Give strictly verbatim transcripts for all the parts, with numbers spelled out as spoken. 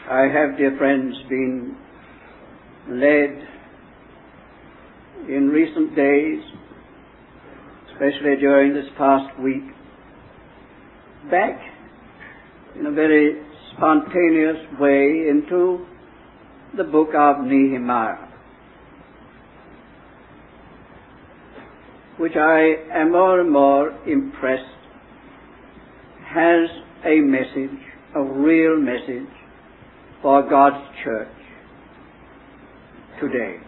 I have, dear friends, been led in recent days, especially during this past week, back in a very spontaneous way into the book of Nehemiah, which I am more and more impressed has a message, a real message for God's church today.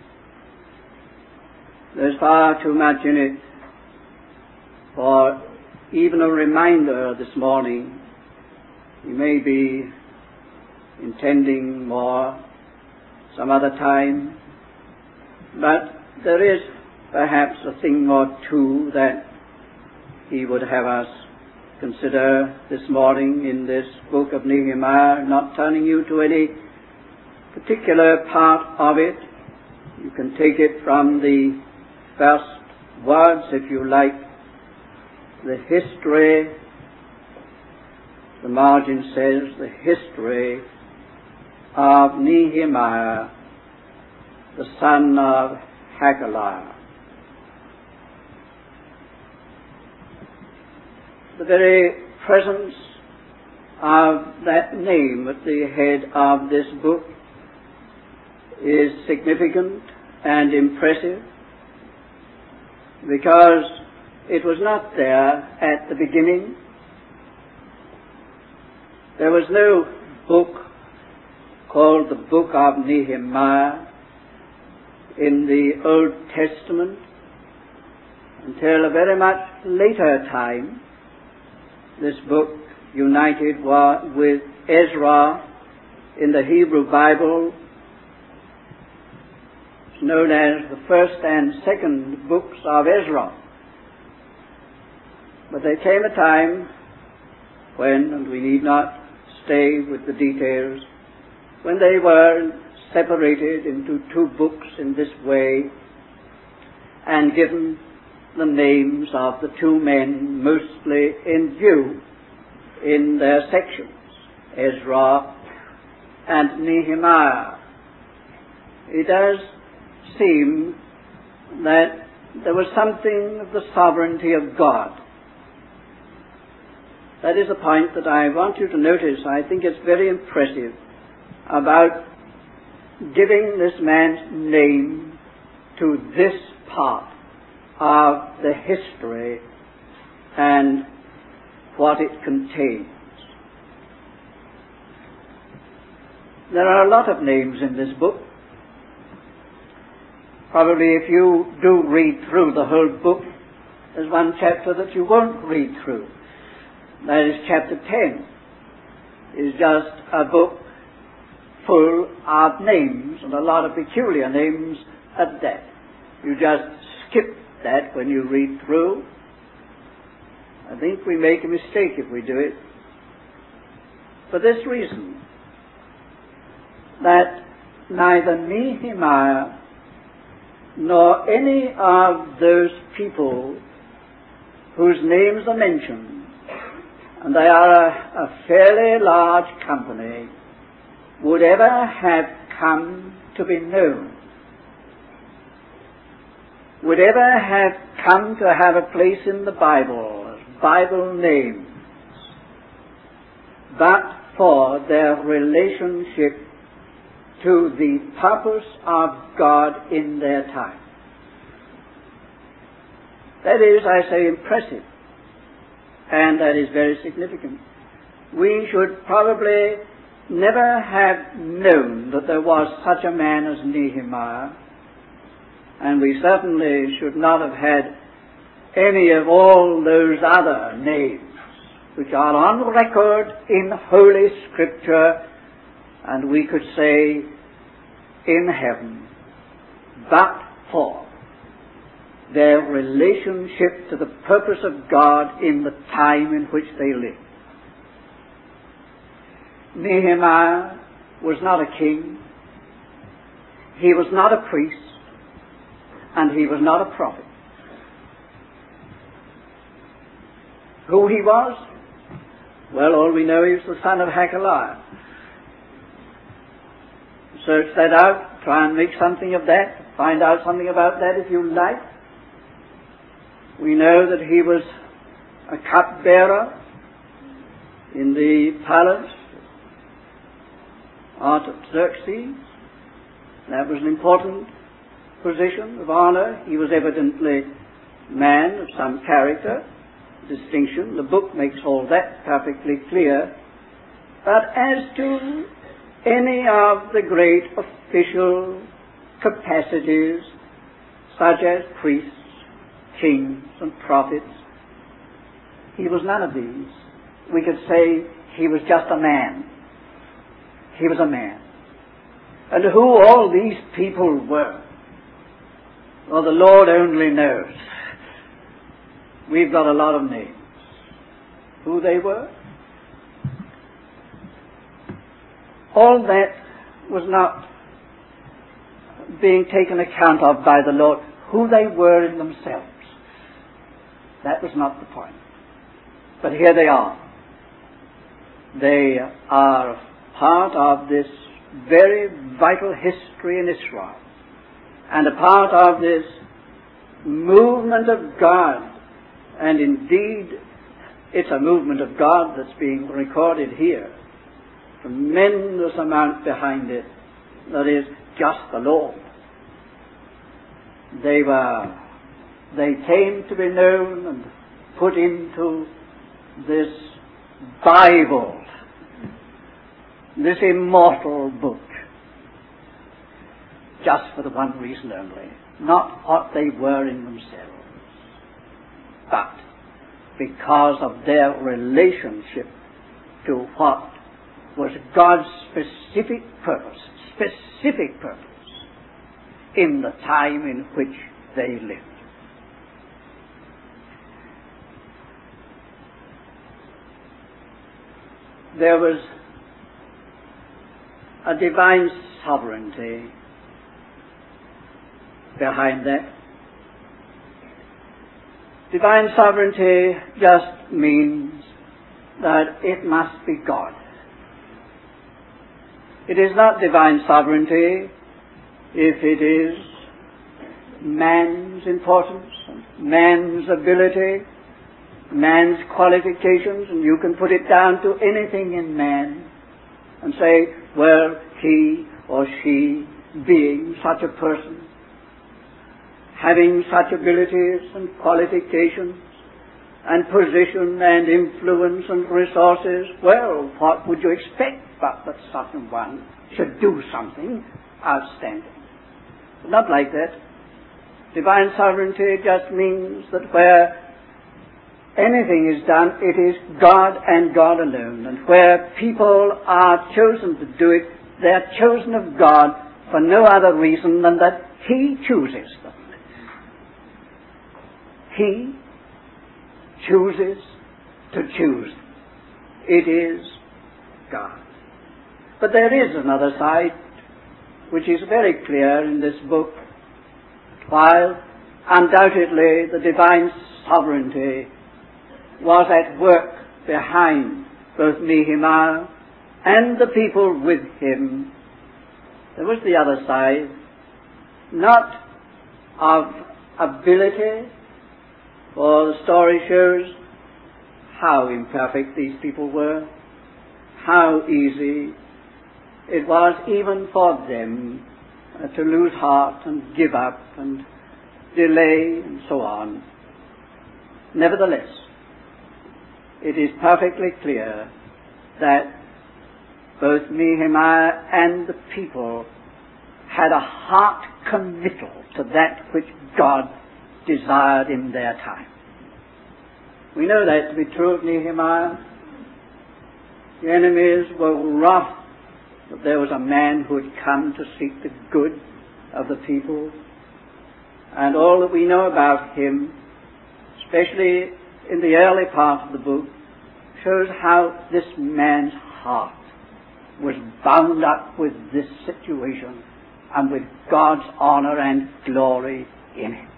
There's far too much in it for even a reminder this morning. You may be intending more some other time, but there is perhaps a thing or two that he would have us consider this morning in this book of Nehemiah, not turning you to any particular part of it. You can take it from the first words, if you like, the history. The margin says the history of Nehemiah, the son of Hagaliah. The very presence of that name at the head of this book is significant and impressive, because it was not there at the beginning. There was no book called the Book of Nehemiah in the Old Testament until a very much later time. This book, united with Ezra in the Hebrew Bible, is known as the first and second books of Ezra. But there came a time when, and we need not stay with the details, when they were separated into two books in this way and given the names of the two men mostly in view in their sections, Ezra and Nehemiah. It does seem that there was something of the sovereignty of God. That is a point that I want you to notice. I think it's very impressive about giving this man's name to this part of the history and what it contains. There are a lot of names in this book. Probably if you do read through the whole book, there's one chapter that you won't read through. That is chapter ten. It's just a book full of names, and a lot of peculiar names at that. You just skip that when you read through. I think we make a mistake if we do it. For this reason, that neither Nehemiah nor any of those people whose names are mentioned, and they are a, a fairly large company, would ever have come to be known, would ever have come to have a place in the Bible as Bible names, but for their relationship to the purpose of God in their time. That is, I say, impressive, and that is very significant. We should probably never have known that there was such a man as Nehemiah, and we certainly should not have had any of all those other names which are on record in Holy Scripture, and we could say in heaven, but for their relationship to the purpose of God in the time in which they lived. Nehemiah was not a king, he was not a priest, and he was not a prophet. Who he was? Well, all we know is the son of Hagaliah. search that out, try and make something of that, find out something about that if you like. We know that he was a cupbearer in the palace Artaxerxes. That was an important position of honor. He was evidently a man of some character, distinction. The book makes all that perfectly clear. But as to any of the great official capacities, such as priests, kings, and prophets, he was none of these. We could say he was just a man. He was a man. And who all these people were, well, the Lord only knows. We've got a lot of names. Who they were? All that was not being taken account of by the Lord. Who they were in themselves. That was not the point. But here they are. They are part of this very vital history in Israel, and a part of this movement of God. And indeed, it's a movement of God that's being recorded here. Tremendous amount behind it. That is just the Lord. They were, they came to be known and put into this Bible, this immortal book, just for the one reason only, not what they were in themselves, but because of their relationship to what was God's specific purpose, specific purpose in the time in which they lived. There was a divine sovereignty behind that. Divine sovereignty just means that it must be God. It is not divine sovereignty if it is man's importance, man's ability, man's qualifications, and you can put it down to anything in man and say, well, he or she being such a person, having such abilities and qualifications and position and influence and resources, well, what would you expect but that such a one should do something outstanding? But not like that. Divine sovereignty just means that where anything is done, it is God and God alone. And where people are chosen to do it, they are chosen of God for no other reason than that He chooses them. He chooses to choose. It is God. But there is another side which is very clear in this book. While undoubtedly the divine sovereignty was at work behind both Nehemiah and the people with him, there was the other side, not of ability, for the story shows how imperfect these people were, how easy it was even for them uh, to lose heart and give up and delay and so on. Nevertheless, it is perfectly clear that both Nehemiah and the people had a heart committal to that which God desired in their time. We know that to be true of Nehemiah. The enemies were wroth that there was a man who had come to seek the good of the people. And all that we know about him, especially in the early part of the book, shows how this man's heart was bound up with this situation and with God's honor and glory in it.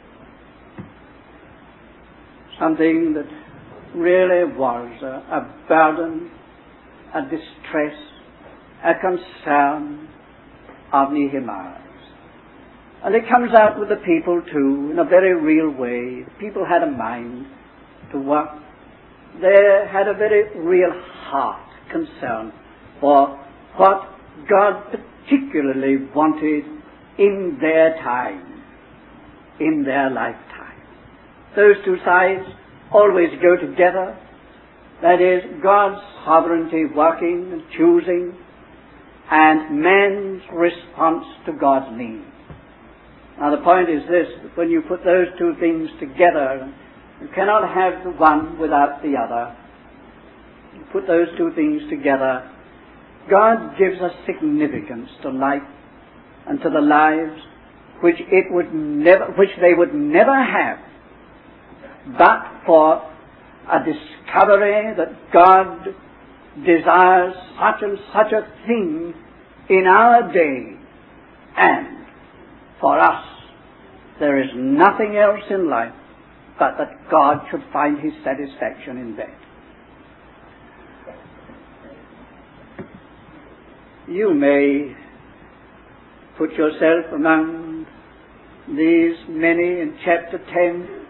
Something that really was a, a burden, a distress, a concern of Nehemiah. And it comes out with the people too, in a very real way. People had a mind to work. They had a very real heart concern for what God particularly wanted in their time, in their lifetime. Those two sides always go together. That is, God's sovereignty working and choosing, and man's response to God's need. Now the point is this, that when you put those two things together, you cannot have the one without the other. You put those two things together, God gives a significance to life and to the lives which it would never, which they would never have, but for a discovery that God desires such and such a thing in our day, and for us there is nothing else in life but that God should find his satisfaction in that. You may put yourself among these many in chapter ten,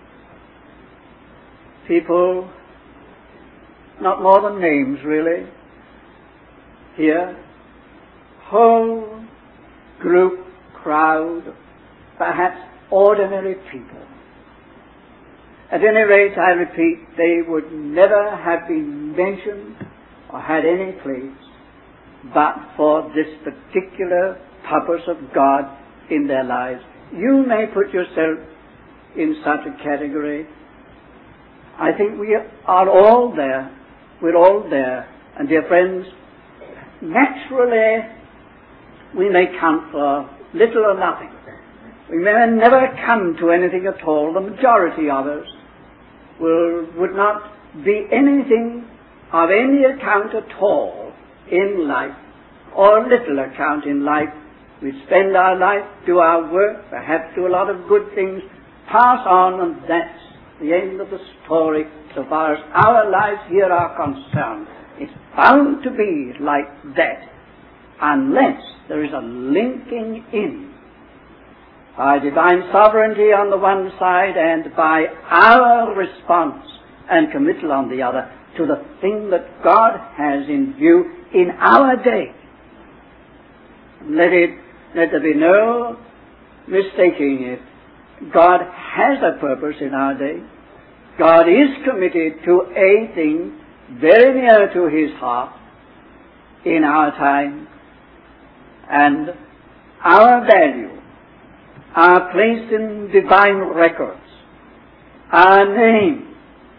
people, not more than names really, here, whole group, crowd, perhaps ordinary people. At any rate, I repeat, they would never have been mentioned or had any place but for this particular purpose of God in their lives. You may put yourself in such a category. I think we are all there. We're all there. And dear friends, naturally we may count for little or nothing. We may never come to anything at all. The majority of us will, would not be anything of any account at all in life, or little account in life. We spend our life, do our work, perhaps do a lot of good things, pass on, and that's the end of the story so far as our lives here are concerned. It's bound to be like that unless there is a linking in by divine sovereignty on the one side and by our response and committal on the other to the thing that God has in view in our day. Let it, let there be no mistaking it. God has a purpose in our day. God is committed to a thing very near to his heart in our time, and our value, our place in divine records, our name,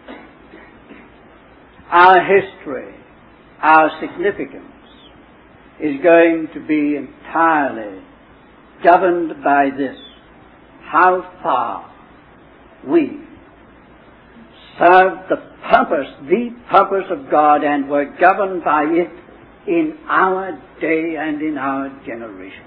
our history, our significance is going to be entirely governed by this: how far we serve the purpose, the purpose of God, and were governed by it in our day and in our generation.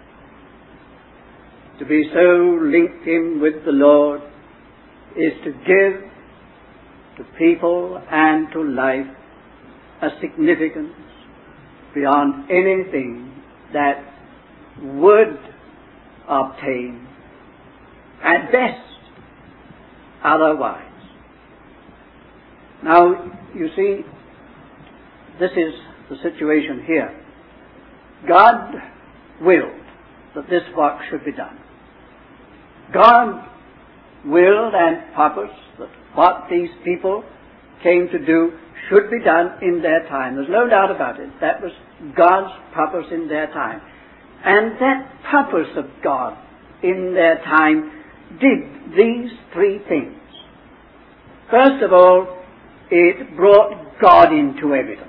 To be so linked in with the Lord is to give to people and to life a significance beyond anything that would obtain at best otherwise. Now, you see, this is the situation here. God willed that this work should be done. God willed and purposed that what these people came to do should be done in their time. There's no doubt about it. That was God's purpose in their time. And that purpose of God in their time did these three things. First of all, it brought God into evidence.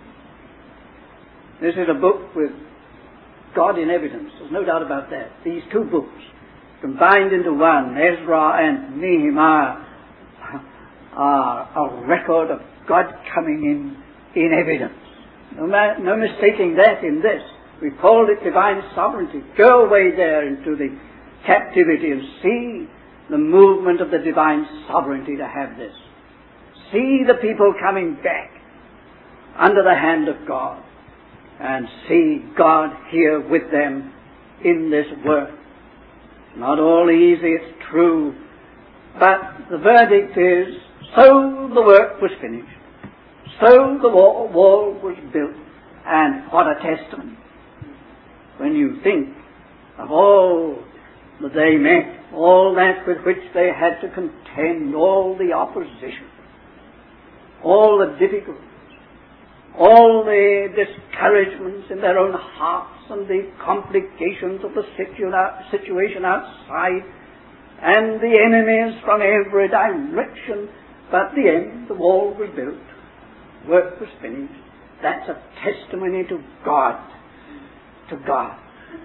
This is a book with God in evidence. There's no doubt about that. These two books combined into one, Ezra and Nehemiah, are a record of God coming in in evidence. No, ma- no mistaking that in this. We called it divine sovereignty. Go away there into the captivity and see the movement of the divine sovereignty to have this. See the people coming back under the hand of God. and see God here with them in this work. Not all easy, it's true, but the verdict is, so the work was finished, so the wall, wall was built, and what a testimony. When you think of all that they met, all that with which they had to contend, all the opposition, all the difficulties, all the discouragements in their own hearts and the complications of the situation outside and the enemies from every direction, but at the end the wall was built, work was finished. That's a testimony to God, to God.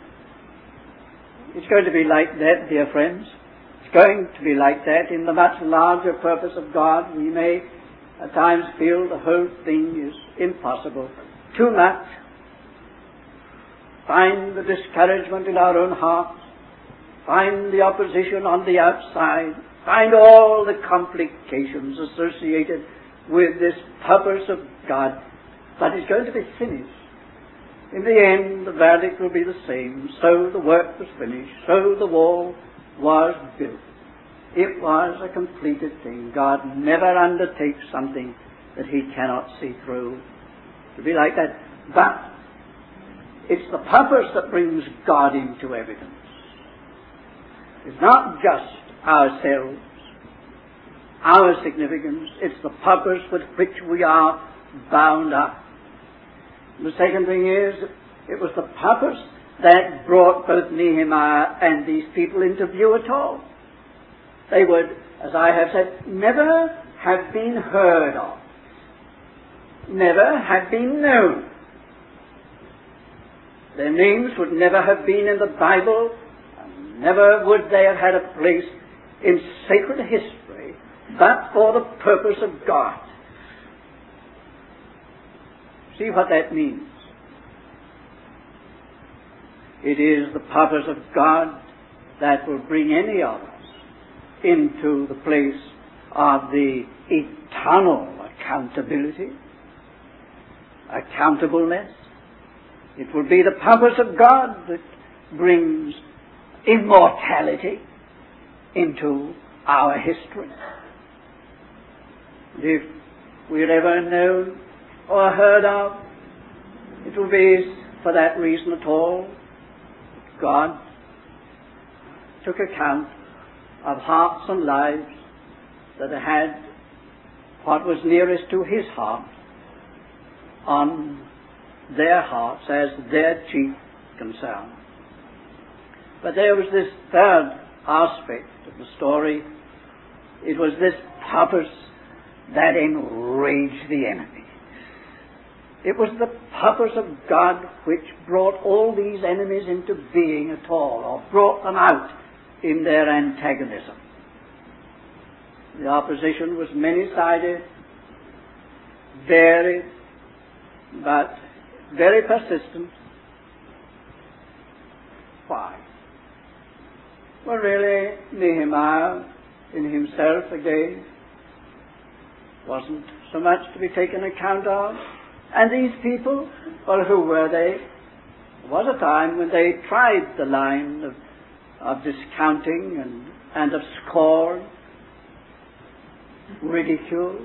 It's going to be like that, dear friends. It's going to be like that in the much larger purpose of God. We may at times feel the whole thing is impossible, too much. Find the discouragement in our own hearts, find the opposition on the outside, find all the complications associated with this purpose of God, but it's going to be finished. In the end, the verdict will be the same. So the work was finished, so the wall was built. It was a completed thing. God never undertakes something that he cannot see through. To be like that. But it's the purpose that brings God into evidence. It's not just ourselves, our significance. It's the purpose with which we are bound up. And the second thing is, it was the purpose that brought both Nehemiah and these people into view at all. They would, as I have said, never have been heard of, never have been known. Their names would never have been in the Bible, and never would they have had a place in sacred history, but for the purpose of God. See what that means. It is the purpose of God that will bring any of us into the place of the eternal accountability, accountableness. It will be the purpose of God that brings immortality into our history. If we're ever known or heard of, it will be for that reason at all. God took account of hearts and lives that had what was nearest to his heart on their hearts as their chief concern. But there was this third aspect of the story. It was this purpose that enraged the enemy. It was the purpose of God which brought all these enemies into being at all, or brought them out in their antagonism. The opposition was many-sided, varied, but very persistent. Why? Well, really, Nehemiah in himself again wasn't so much to be taken account of. And these people, well, who were they? There was a time when they tried the line of, of discounting and, and of scorn, ridicule,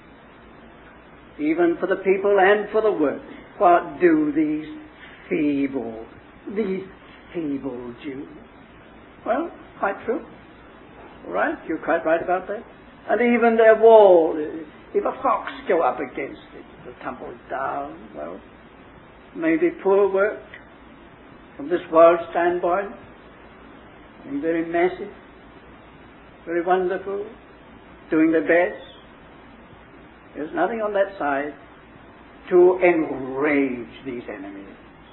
even for the people and for the work. What do these feeble, these feeble Jews? Well, quite true. All right, you're quite right about that. And even their wall, if a fox go up against it, it'll tumble down. Well, maybe poor work from this world standpoint, and very messy, very wonderful, doing their best. There's nothing on that side to enrage these enemies.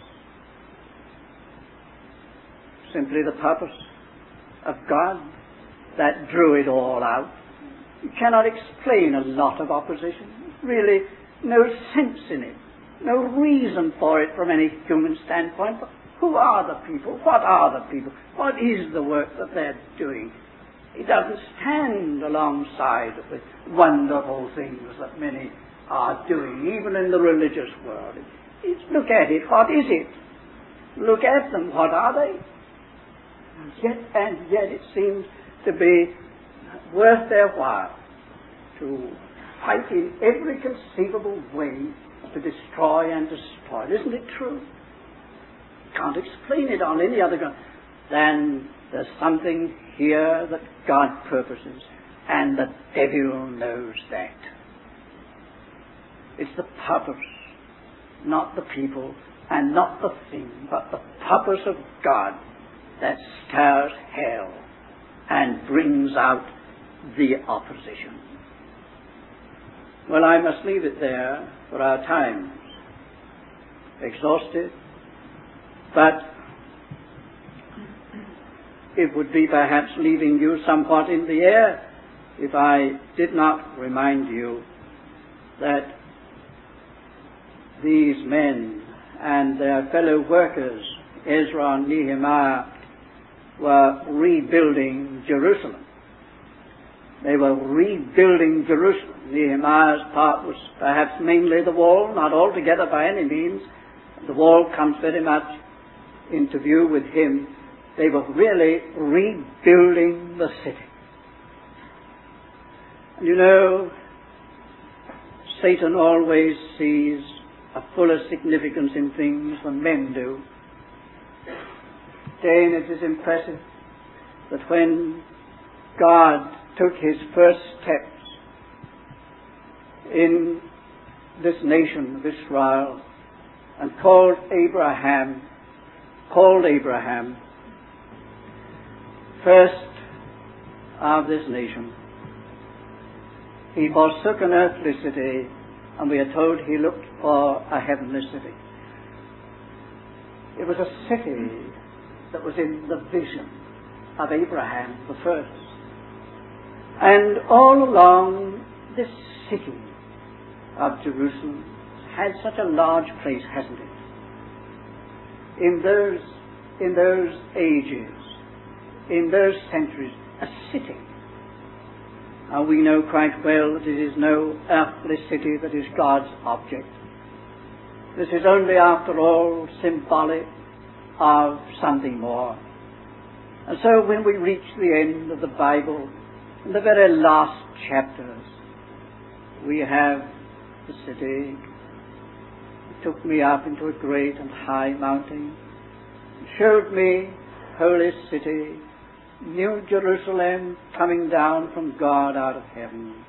Simply the purpose of God that drew it all out. You cannot explain a lot of opposition. Really, no sense in it. No reason for it from any human standpoint. But who are the people? What are the people? What is the work that they're doing? It doesn't stand alongside of the wonderful things that many are doing, even in the religious world. It's, look at it. What is it? Look at them. What are they? And yet, and yet it seems to be worth their while to fight in every conceivable way to destroy and destroy. Isn't it true? Can't explain it on any other ground than there's something here that God purposes, and the devil knows that. It's the purpose, not the people, and not the thing, but the purpose of God that stirs hell and brings out the opposition. Well, I must leave it there for our time. Exhausted, but it would be perhaps leaving you somewhat in the air if I did not remind you that these men and their fellow workers, Ezra and Nehemiah, were rebuilding Jerusalem. They were rebuilding Jerusalem. Nehemiah's part was perhaps mainly the wall, not altogether by any means. The wall comes very much into view with him. They were really rebuilding the city. And you know, Satan always sees a fuller significance in things than men do. Again, it is impressive that when God took his first steps in this nation of Israel and called Abraham, called Abraham first of this nation, he forsook an earthly city, and we are told he looked for a heavenly city. It was a city that was in the vision of Abraham the first. And all along this city of Jerusalem had such a large place, hasn't it? In those, in those ages, in those centuries, a city. Now we know quite well that it is no earthly city that is God's object. This is only, after all, symbolic of something more. And so when we reach the end of the Bible, in the very last chapters, we have the city. It took me up into a great and high mountain, showed me holy city, New Jerusalem, coming down from God out of heaven.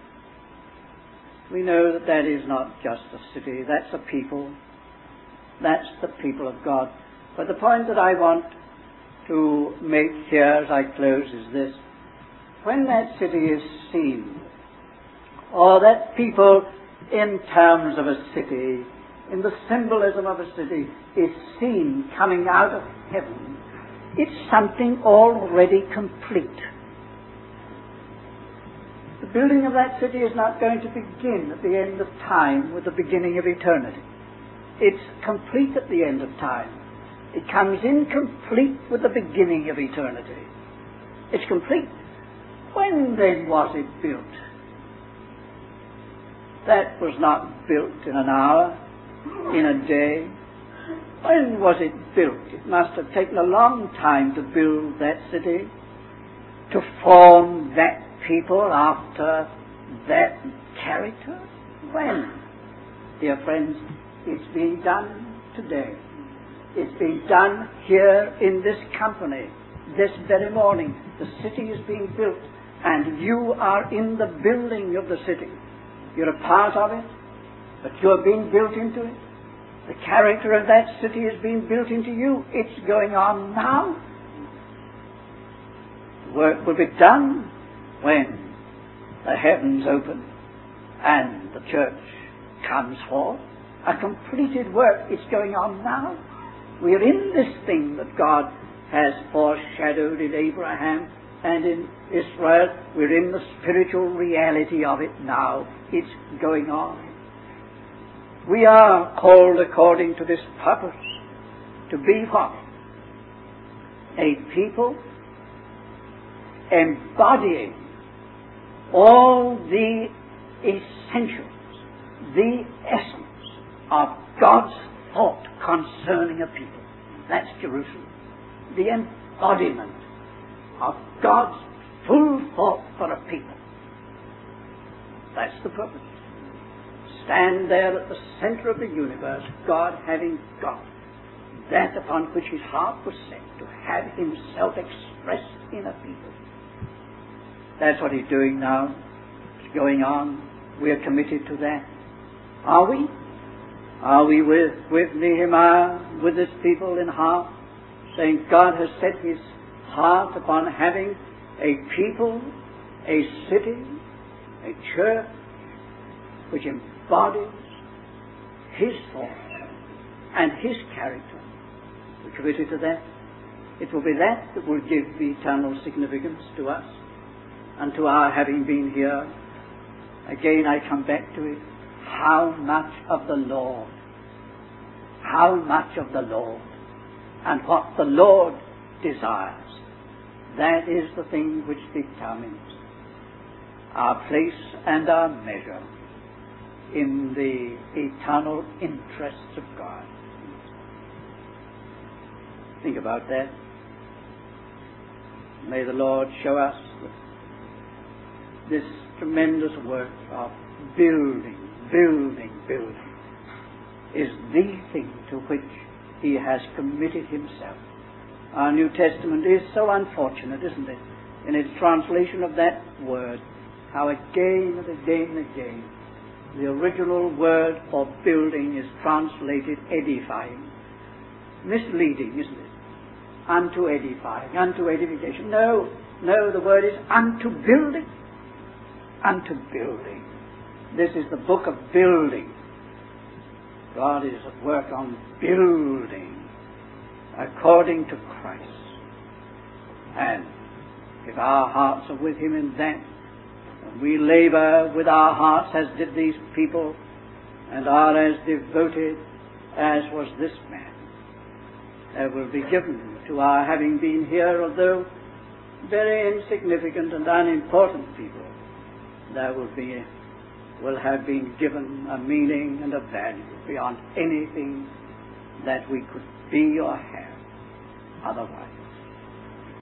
We know that that is not just a city, that's a people. That's the people of God. But the point that I want to make here as I close is this. When that city is seen, or that people in terms of a city, in the symbolism of a city, is seen coming out of heaven, it's something already complete. The building of that city is not going to begin at the end of time with the beginning of eternity. It's complete at the end of time. It comes in complete with the beginning of eternity. It's complete. When then was it built? That was not built in an hour, in a day. When was it built? It must have taken a long time to build that city, to form that people after that character. When? Dear friends, it's being done today. It's being done here in this company, this very morning. The city is being built, and you are in the building of the city. You're a part of it, but you're being built into it. The character of that city is being built into you. It's going on now. The work will be done when the heavens open and the church comes forth. A completed work is going on now. We are in this thing that God has foreshadowed in Abraham and in Israel. We're in the spiritual reality of it now. It's going on. We are called according to this purpose to be what? A people embodying all the essentials, the essence of God's thought concerning a people. That's Jerusalem. The embodiment of God's full thought for a people. That's the purpose. Stand there at the center of the universe, God having got that upon which his heart was set, to have himself expressed in a people. That's what he's doing now. It's going on. We're committed to that. Are we? Are we with, with Nehemiah, with his people in heart, saying God has set his heart upon having a people, a city, a church, which embodies his thought and his character? We're committed to that. It will be that that will give eternal significance to us and to our having been here. Again, I come back to it. How much of the Lord, how much of the Lord, and what the Lord desires, that is the thing which determines our place and our measure in the eternal interests of God. Think about that. May the Lord show us this tremendous work of building, building, building is the thing to which he has committed himself. Our New Testament is so unfortunate, isn't it, in its translation of that word, how again and again and again the original word for building is translated edifying. Misleading, isn't it? Unto edifying, unto edification. No, no, the word is unto building. Unto building. This is the book of building. God is at work on building according to Christ. And if our hearts are with him in that, and we labor with our hearts as did these people, and are as devoted as was this man, there will be given to our having been here, although very insignificant and unimportant people, there will be will have been given a meaning and a value beyond anything that we could be or have otherwise.